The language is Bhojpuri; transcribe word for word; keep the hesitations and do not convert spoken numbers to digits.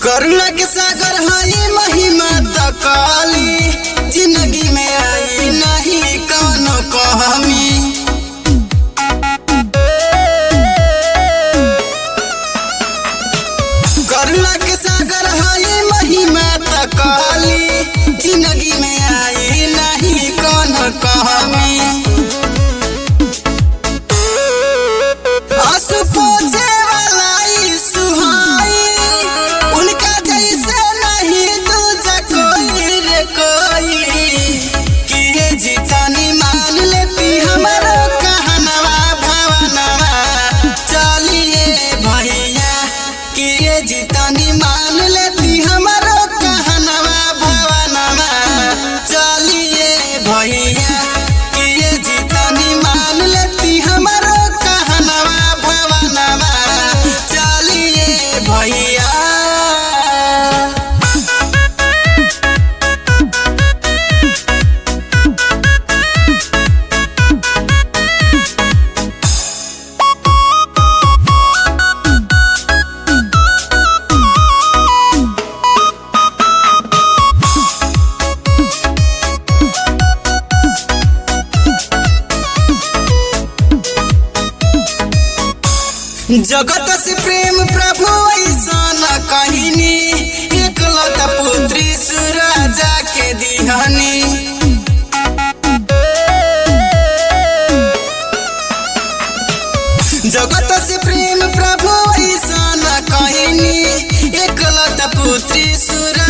करुणा के सागर हई महिमा तकाली, जिंदगी में आई नहीं कौनो कमी। करुणा के सागर हई महिमा तकाली, जिंदगी में आई नहीं कौनो कमी। आंसू पोंछे वाला ई सुहाई, उनका जैसे नहीं दूजा कोई रे कोई। किए जितनी मान लेती हमारो कहनवा भवनवा, चलिए भैया किए जितनी मान लेती हमारो कहनवा भवनवा, चलिए भैया किए जितनी मान लेती हमारो कहनवा भवनवा, चलिए भैया। जगत से प्रेम प्रभु ऐसा कहिनी, एकलौता पुत्री सुराजा के दिहनी। जगत से प्रेम प्रभु ऐसा कहिनी, एकलौता पुत्री सुराजा